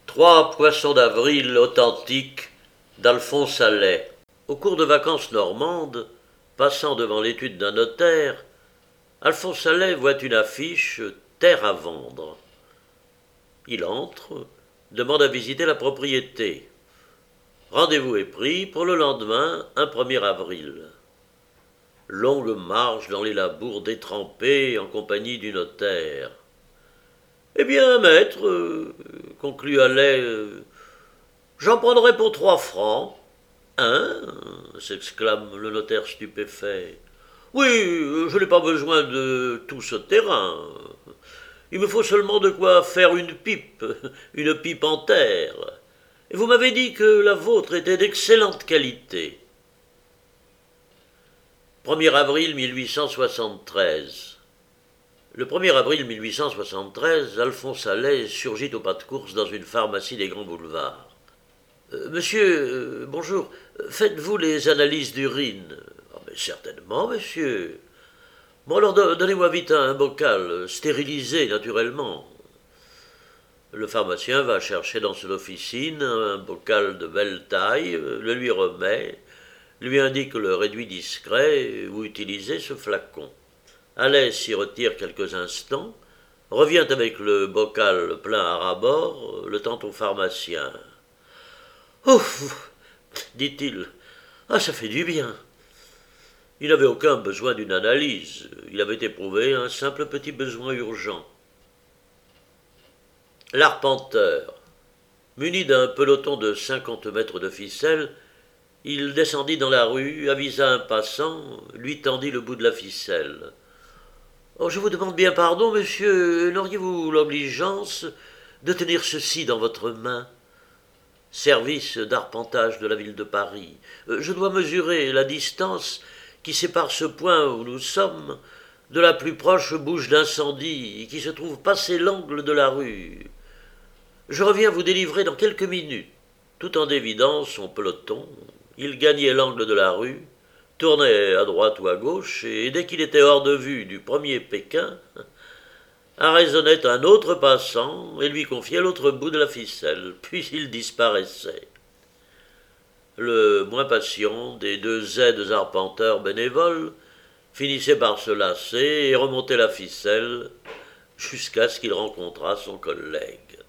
Trois poissons d'avril authentiques d'Alphonse Allais. Au cours de vacances normandes, passant devant l'étude d'un notaire, Alphonse Allais voit une affiche terre à vendre. Il entre, demande à visiter la propriété. Rendez-vous est pris pour le lendemain, un 1er avril. Longue marche dans les labours détrempés en compagnie du notaire. Eh bien, maître, conclut Allais, j'en prendrai pour 3 francs. Hein s'exclame le notaire stupéfait. Oui, je n'ai pas besoin de tout ce terrain. Il me faut seulement de quoi faire une pipe en terre. Et vous m'avez dit que la vôtre était d'excellente qualité. 1er avril 1873. Le 1er avril 1873, Alphonse Allais surgit au pas de course dans une pharmacie des Grands Boulevards. Monsieur, bonjour, faites-vous les analyses d'urine? Mais certainement, monsieur. Bon, alors donnez-moi vite un bocal, stérilisé naturellement. Le pharmacien va chercher dans son officine un bocal de belle taille, le lui remet, lui indique le réduit discret où utiliser ce flacon. Allais s'y retire quelques instants, revient avec le bocal plein à ras-bord, le tend au pharmacien. « Ouf !» dit-il. « Ah, ça fait du bien !» Il n'avait aucun besoin d'une analyse, il avait éprouvé un simple petit besoin urgent. L'arpenteur. Muni d'un peloton de 50 mètres de ficelle, il descendit dans la rue, avisa un passant, lui tendit le bout de la ficelle. « Oh, je vous demande bien pardon, monsieur, n'auriez-vous l'obligeance de tenir ceci dans votre main ?» Service d'arpentage de la ville de Paris. Je dois mesurer la distance qui sépare ce point où nous sommes de la plus proche bouche d'incendie qui se trouve passé l'angle de la rue. Je reviens vous délivrer dans quelques minutes. Tout en dévidant son peloton, il gagnait l'angle de la rue, tournait à droite ou à gauche, et dès qu'il était hors de vue du premier Pékin, arraisonnait un autre passant et lui confiait l'autre bout de la ficelle, puis il disparaissait. Le moins patient des 2 aides arpenteurs bénévoles finissait par se lasser et remonter la ficelle jusqu'à ce qu'il rencontrât son collègue.